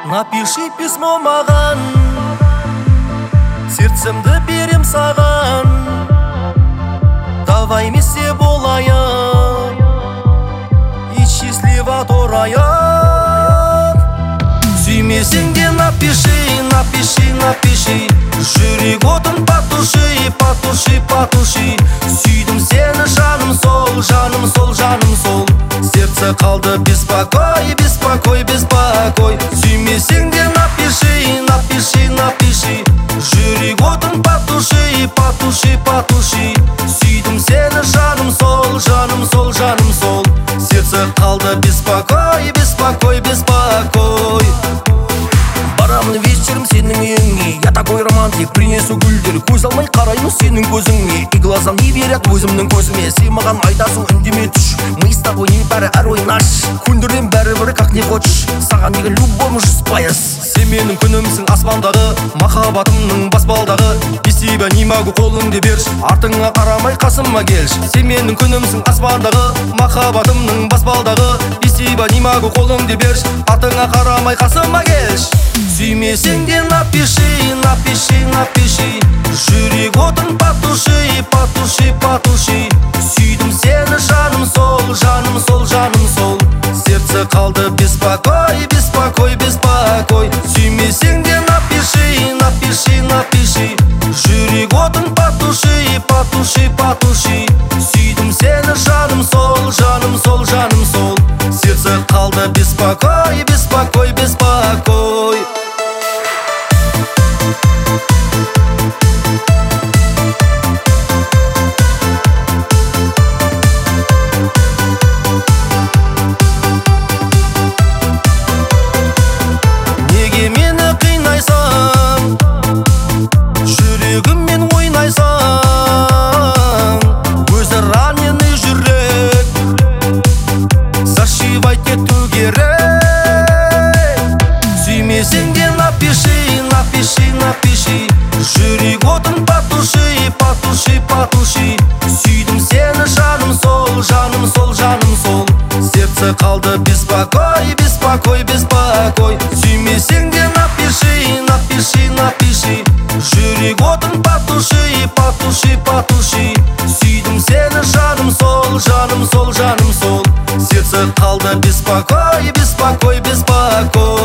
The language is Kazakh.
Напиши письмо маған, сердцемді берем саған. Давай вместе болайық и счастливо торайық. Сүймесең де напиши, напиши, напиши. Жүрек отын потуши, потуши, потуши. Сүйдім сені жаным сол, жаным сол, жаным сол. Сердце қалды беспокой, беспокой, беспокой. Сүймесең де напиши, напиши, напиши. Жүрек отын потуши, потуши, потуши. Сүйдім сені жаным сол, жаным сол, жаным сол. Сердце қалды беспокой, беспокой, беспокой. Барамын вечером сенің үйіңе, я такой романтик, принесу гүлдер. Көз алмай қараймын сенің көзіңе, и глазам не верят өзімнің көзіме. Сен маған айтасың үндеме түш, мы с тобой не бәрі әр наш. Көндірден бәрібір как не хочешь, саған деген любовым 100%. Сен менің күнімсің аспандағы, махаббатымның баспалдағы. Без тебя не могу, қолыңды берші, артыңа қарамай қасыма келші. Сен менің күнімсің аспандағы, махаббатымның баспалдағы. Без тебя не могу, қолыңды берші, артыңа қарамай қасыма келші. Сүймесең де напиши, напиши, напиши. Жүрек отын потуши, потуши, потуши. Сүйдім сені жаным сол, жаным сол, жаным сол. Сердце қалды беспокой, беспокой, беспокой. Сүймесең де напиши, напиши, напиши. Жүрек отын потуши, потуши, потуши. Сүйдім сені жаным сол, жаным сол, жаным сол. Сердце қалды беспокой, беспокой, беспокой. Неге мені қинайсың, жүрегіммен ойнайсың? Өзі раненый жүрек, зашивать ету керек. Сүймесең де напиши, напиши, напиши. Жүрек отын потуши, потуши, потуши. Сүйдім сені жаным сол, жаным сол, жаным сол. Сердце қалды беспокой, беспокой, беспокой. Сүймесең де напиши, напиши, напиши. Жүрек отын потуши, потуши, потуши. Сүйдім сені жаным сол, жаным сол, жаным сол. Сердце қалды беспокой, беспокой, беспокой.